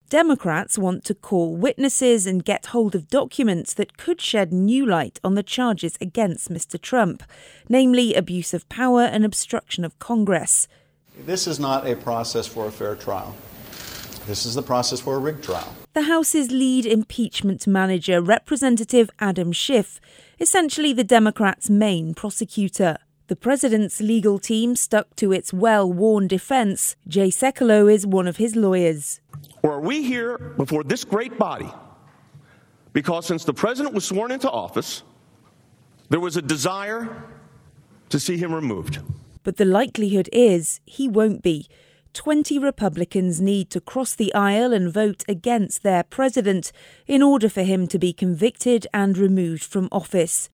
Democrats want to call witnesses and get hold of documents that could shed new light on the charges against Mr. Trump, namely abuse of power and obstruction of Congress. This is not a process for a fair trial. This is the process for a rigged trial. The House's lead impeachment manager, Representative Adam Schiff, essentially the Democrats' main prosecutor. The president's legal team stuck to its well-worn defense. Jay Sekulow is one of his lawyers. Or are we here before this great body because since the president was sworn into office, there was a desire to see him removed? But the likelihood is he won't be. 20 Republicans need to cross the aisle and vote against their president in order for him to be convicted and removed from office.